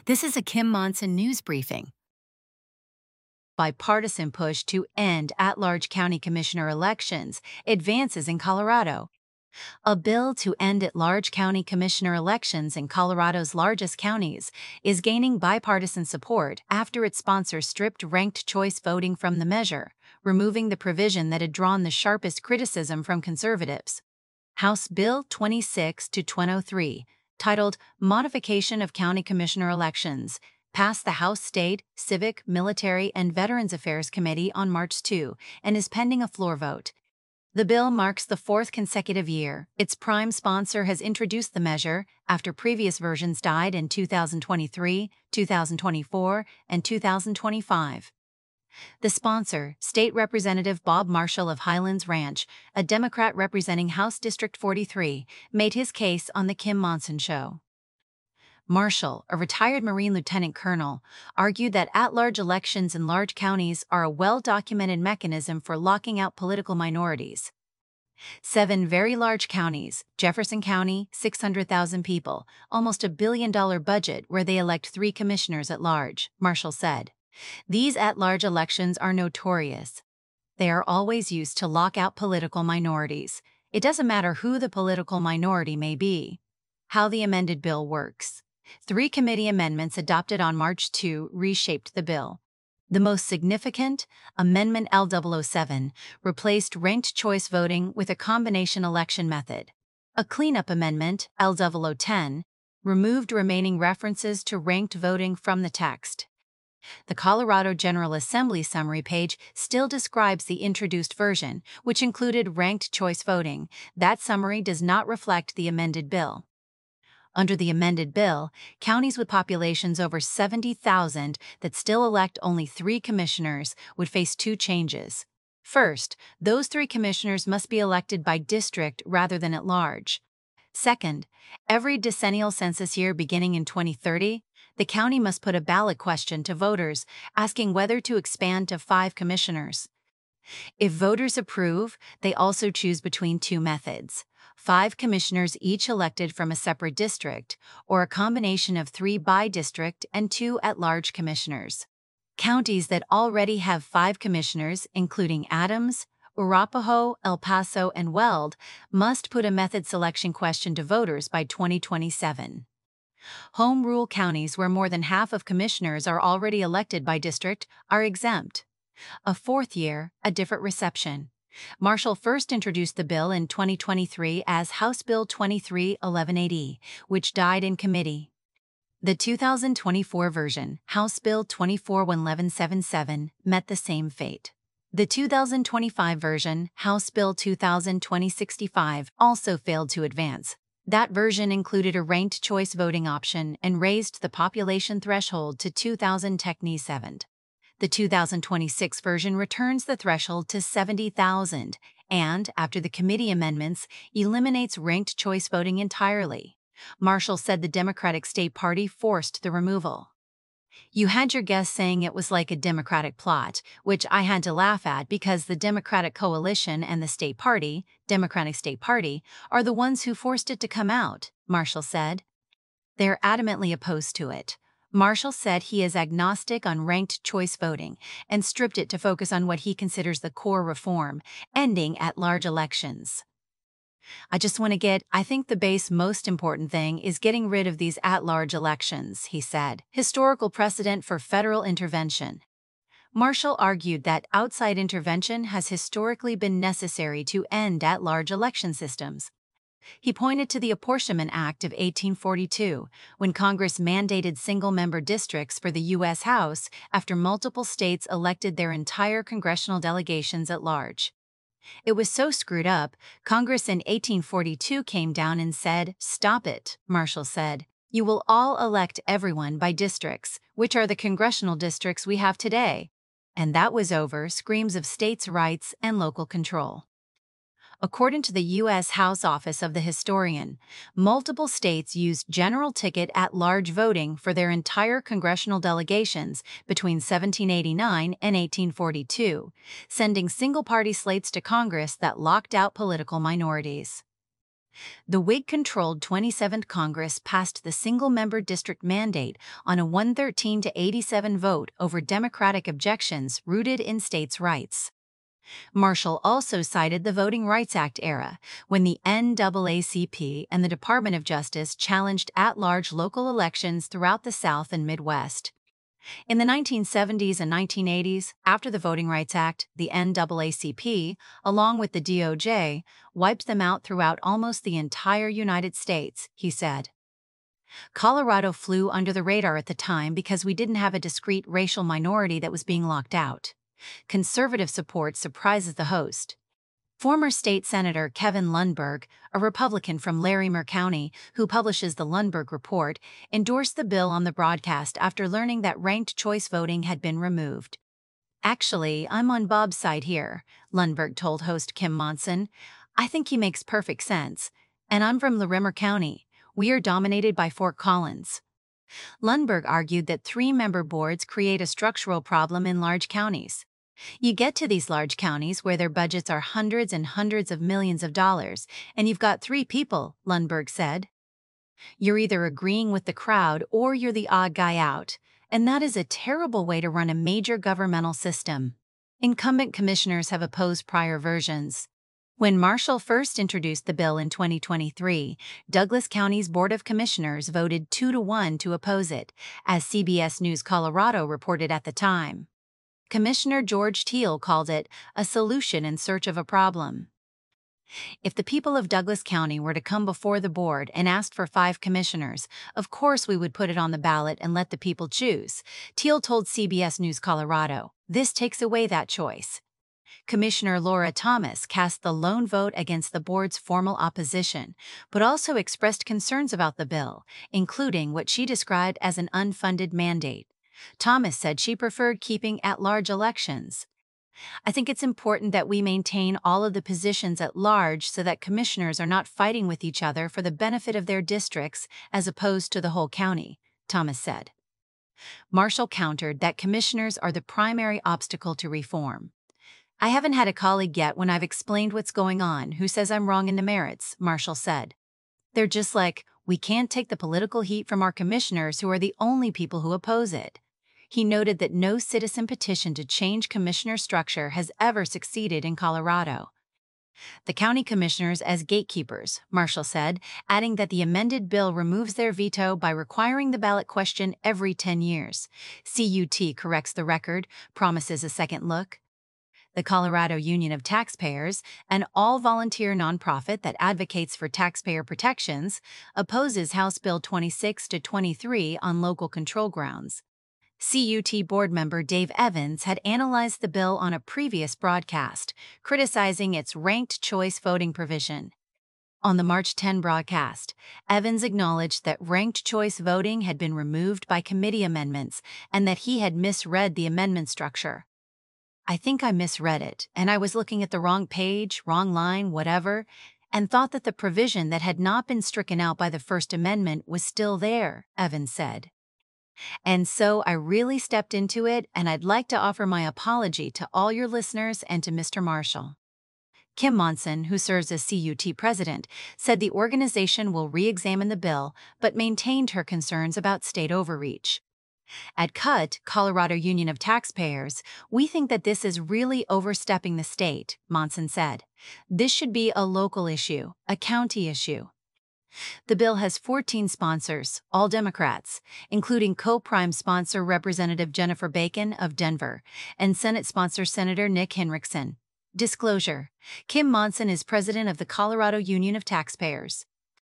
This is a Kim Monson news briefing. Bipartisan push to end at-large county commissioner elections advances in Colorado. A bill to end at-large county commissioner elections in Colorado's largest counties is gaining bipartisan support after its sponsor stripped ranked choice voting from the measure, removing the provision that had drawn the sharpest criticism from conservatives. House Bill 26-203, titled Modification of County Commissioner Elections, passed the House State, Civic, Military, and Veterans Affairs Committee on March 2 and is pending a floor vote. The bill marks the fourth consecutive year its prime sponsor has introduced the measure after previous versions died in 2023, 2024, and 2025. The sponsor, State Representative Bob Marshall of Highlands Ranch, a Democrat representing House District 43, made his case on The Kim Monson Show. Marshall, a retired Marine lieutenant colonel, argued that at-large elections in large counties are a well-documented mechanism for locking out political minorities. 7 very large counties, Jefferson County, 600,000 people, almost $1 billion budget where they elect 3 commissioners at large, Marshall said. These at-large elections are notorious. They are always used to lock out political minorities. It doesn't matter who the political minority may be. How the amended bill works. 3 committee amendments adopted on March 2 reshaped the bill. The most significant, Amendment L007, replaced ranked choice voting with a combination election method. A cleanup amendment, L010, removed remaining references to ranked voting from the text. The Colorado General Assembly summary page still describes the introduced version, which included ranked choice voting. That summary does not reflect the amended bill. Under the amended bill, counties with populations over 70,000 that still elect only 3 commissioners would face 2 changes. First, those 3 commissioners must be elected by district rather than at large. Second, every decennial census year beginning in 2030, the county must put a ballot question to voters asking whether to expand to 5 commissioners. If voters approve, they also choose between 2 methods: 5 commissioners each elected from a separate district, or a combination of 3 by district and 2 at-large commissioners. Counties that already have 5 commissioners, including Adams, Arapahoe, El Paso, and Weld, must put a method selection question to voters by 2027. Home rule counties where more than half of commissioners are already elected by district are exempt. A 4th year, a different reception. Marshall first introduced the bill in 2023 as House Bill 23-1180, which died in committee. The 2024 version, House Bill 24-1177, met the same fate. The 2025 version, House Bill 2020-65, also failed to advance. That version included a ranked choice voting option and raised the population threshold to 2,000 technically. The 2026 version returns the threshold to 70,000 and, after the committee amendments, eliminates ranked choice voting entirely. Marshall said the Democratic State Party forced the removal. You had your guest saying it was like a Democratic plot, which I had to laugh at because the Democratic Coalition and the State Party, Democratic State Party, are the ones who forced it to come out, Marshall said. They're adamantly opposed to it. Marshall said he is agnostic on ranked choice voting and stripped it to focus on what he considers the core reform, ending at-large elections. I think the base most important thing is getting rid of these at-large elections, he said. Historical precedent for federal intervention. Marshall argued that outside intervention has historically been necessary to end at-large election systems. He pointed to the Apportionment Act of 1842, when Congress mandated single-member districts for the U.S. House after multiple states elected their entire congressional delegations at large. It was so screwed up, Congress in 1842 came down and said, "Stop it," Marshall said. "You will all elect everyone by districts, which are the congressional districts we have today." And that was over screams of states' rights and local control. According to the U.S. House Office of the Historian, multiple states used general ticket at-large voting for their entire congressional delegations between 1789 and 1842, sending single-party slates to Congress that locked out political minorities. The Whig-controlled 27th Congress passed the single-member district mandate on a 113 to 87 vote over Democratic objections rooted in states' rights. Marshall also cited the Voting Rights Act era, when the NAACP and the Department of Justice challenged at-large local elections throughout the South and Midwest. In the 1970s and 1980s, after the Voting Rights Act, the NAACP, along with the DOJ, wiped them out throughout almost the entire United States, he said. Colorado flew under the radar at the time because we didn't have a discrete racial minority that was being locked out. Conservative support surprises the host. Former state senator Kevin Lundberg, a Republican from Larimer County who publishes the Lundberg Report, endorsed the bill on the broadcast after learning that ranked choice voting had been removed. "Actually, I'm on Bob's side here," Lundberg told host Kim Monson. "I think he makes perfect sense. And I'm from Larimer County. We are dominated by Fort Collins." Lundberg argued that three-member boards create a structural problem in large counties. You get to these large counties where their budgets are hundreds and hundreds of millions of dollars, and you've got three people, Lundberg said. You're either agreeing with the crowd or you're the odd guy out, and that is a terrible way to run a major governmental system. Incumbent commissioners have opposed prior versions. When Marshall first introduced the bill in 2023, Douglas County's Board of Commissioners voted 2-1 to oppose it, as CBS News Colorado reported at the time. Commissioner George Teal called it a solution in search of a problem. "If the people of Douglas County were to come before the board and ask for 5 commissioners, of course we would put it on the ballot and let the people choose," Teal told CBS News Colorado. "This takes away that choice." Commissioner Laura Thomas cast the lone vote against the board's formal opposition, but also expressed concerns about the bill, including what she described as an unfunded mandate. Thomas said she preferred keeping at-large elections. "I think it's important that we maintain all of the positions at large so that commissioners are not fighting with each other for the benefit of their districts as opposed to the whole county," Thomas said. Marshall countered that commissioners are the primary obstacle to reform. "I haven't had a colleague yet when I've explained what's going on who says I'm wrong in the merits," Marshall said. "They're just like, we can't take the political heat from our commissioners who are the only people who oppose it." He noted that no citizen petition to change commissioner structure has ever succeeded in Colorado. "The county commissioners as gatekeepers," Marshall said, adding that the amended bill removes their veto by requiring the ballot question every 10 years. CUT corrects the record, promises a second look. The Colorado Union of Taxpayers, an all-volunteer nonprofit that advocates for taxpayer protections, opposes House Bill 26-23 on local control grounds. CUT board member Dave Evans had analyzed the bill on a previous broadcast, criticizing its ranked choice voting provision. On the March 10 broadcast, Evans acknowledged that ranked choice voting had been removed by committee amendments and that he had misread the amendment structure. "I think I misread it, and I was looking at the wrong page, wrong line, whatever, and thought that the provision that had not been stricken out by the First Amendment was still there," Evans said. "And so I really stepped into it, and I'd like to offer my apology to all your listeners and to Mr. Marshall." Kim Monson, who serves as CUT president, said the organization will re-examine the bill but maintained her concerns about state overreach. "At CUT, Colorado Union of Taxpayers, we think that this is really overstepping the state," Monson said. "This should be a local issue, a county issue." The bill has 14 sponsors, all Democrats, including co-prime sponsor Representative Jennifer Bacon of Denver and Senate sponsor Senator Nick Henriksen. Disclosure: Kim Monson is president of the Colorado Union of Taxpayers.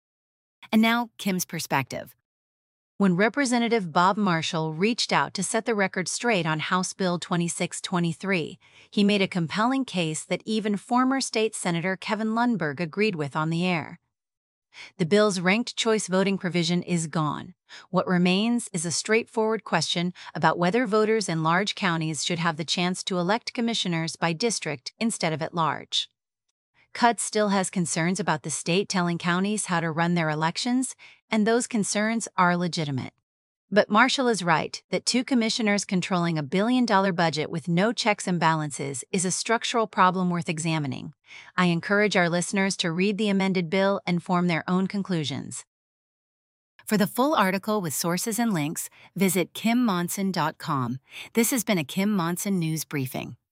And now, Kim's perspective. When Representative Bob Marshall reached out to set the record straight on House Bill 2623, he made a compelling case that even former state Senator Kevin Lundberg agreed with on the air. The bill's ranked choice voting provision is gone. What remains is a straightforward question about whether voters in large counties should have the chance to elect commissioners by district instead of at large. CUT still has concerns about the state telling counties how to run their elections, and those concerns are legitimate. But Marshall is right that two commissioners controlling $1 billion budget with no checks and balances is a structural problem worth examining. I encourage our listeners to read the amended bill and form their own conclusions. For the full article with sources and links, visit KimMonson.com. This has been a Kim Monson News Briefing.